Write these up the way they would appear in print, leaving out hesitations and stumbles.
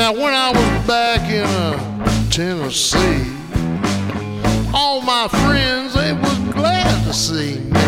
Now when I was back in Tennessee, all my friends, they was glad to see me.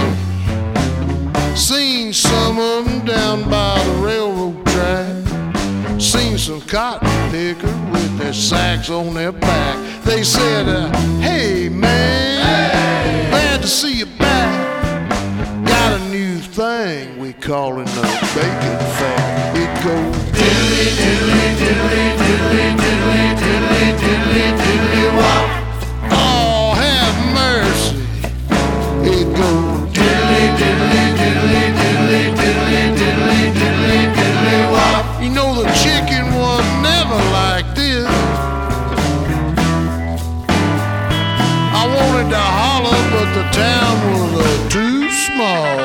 Seen some of them down by the railroad track. Seen some cotton pickers with their sacks on their back. They said, hey man, hey, glad to see you back. Got a new thing we callin' the bacon fat. It goes diddly diddly diddly diddly diddly diddly diddly diddly wop. Oh, have mercy. It goes diddly diddly diddly diddly diddly diddly diddly diddly wop. You know the chicken was never like this. I wanted to holler, but the town was too small.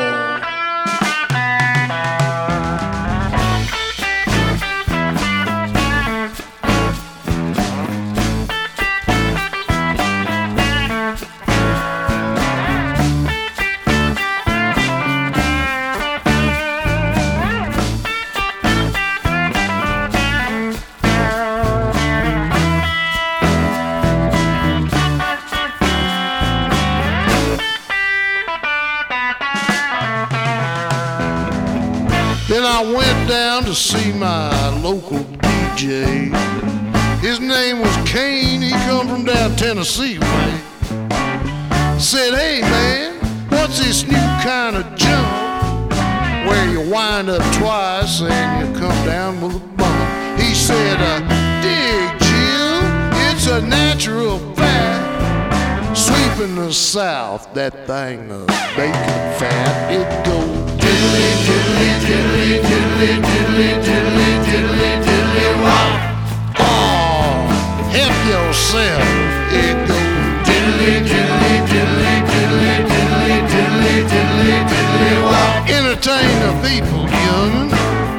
Then I went down to see my local DJ. His name was Kane, he come from down Tennessee way. Said, hey man, what's this new kind of jump where you wind up twice and you come down with a bump? He said, dig Jim, it's a natural fact. Sweeping the South, that thing of bacon fat, it goes diddly diddly diddly diddly diddly diddly diddly diddly wop. Oh, help yourself. It goes diddly diddly diddly diddly diddly diddly diddly diddly wop. Entertain the people, young'un.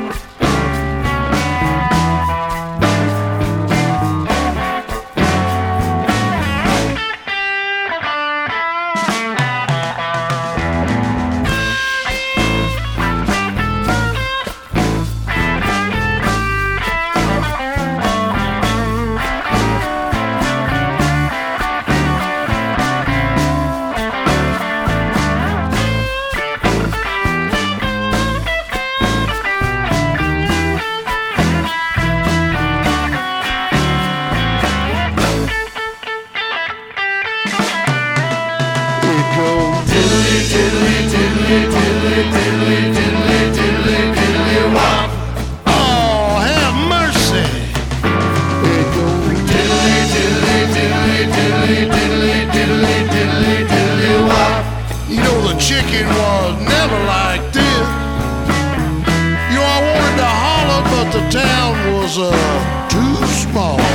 Diddly diddly diddly diddly diddly diddly diddly wop. Oh, have mercy. It goes diddly diddly diddly diddly diddly diddly diddly diddly wop. You know the chicken was never like this. You all wanted to holler, but the town was too small.